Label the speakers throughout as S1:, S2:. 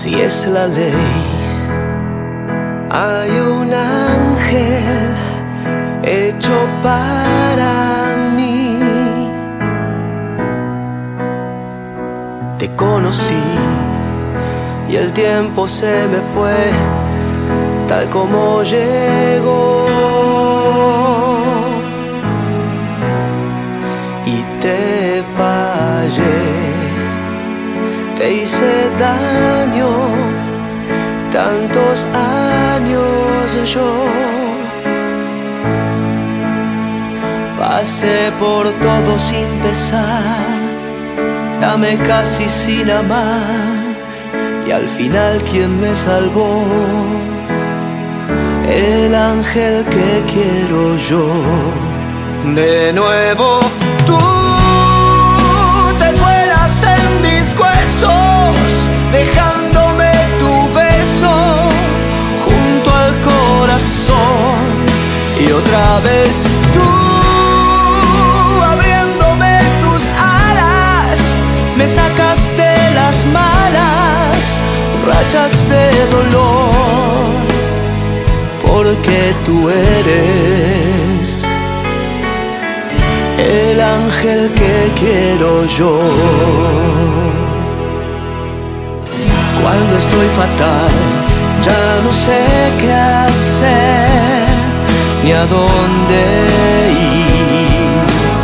S1: así es la ley. Hay un ángel hecho para mí. Te conocí y el tiempo se me fue tal como llegó, y te fallé, te hice daño, tantos años yo pasé por todo sin pesar, dame casi sin amar, y al final ¿quién me salvó? El ángel que quiero yo. De nuevo tú te vuelas en mis huesos, dejándome tu beso junto al corazón, y otra vez tú abriéndome tus alas, me sacas de las malas rachas de dolor, porque tú eres el ángel que quiero yo. Cuando estoy fatal, ya no sé qué hacer, ni a dónde ir.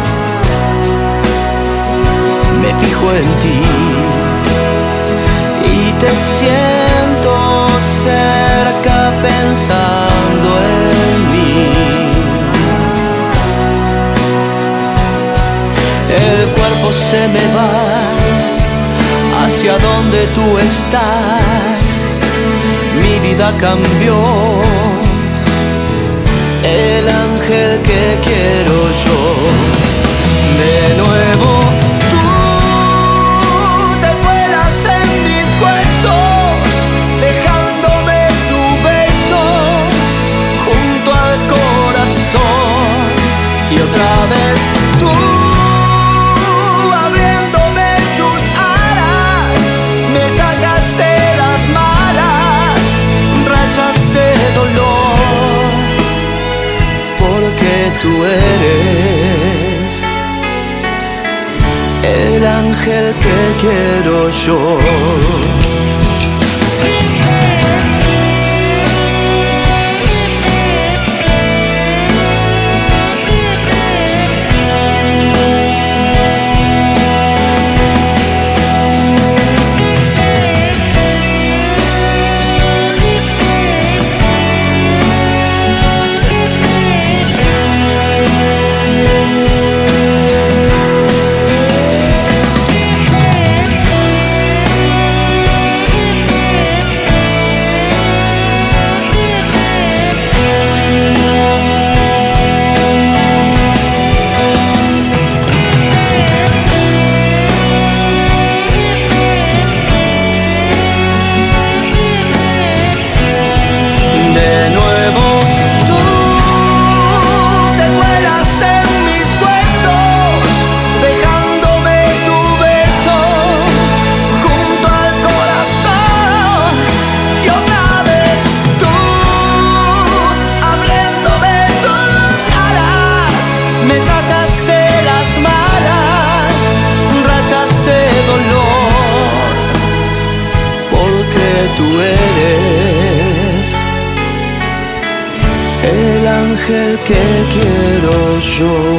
S1: Me fijo en ti y te siento cerca pensando en mí. El cuerpo se me va hacia donde tú estás, mi vida cambió, el ángel que quiero yo. De nuevo tú te vuelas en mis huesos, dejándome tu beso junto al corazón, y otra vez tú abriéndome tus alas, me sacas de las malas rachas de dolor, porque tú eres el ángel que quiero yo. Tú eres el ángel que quiero yo.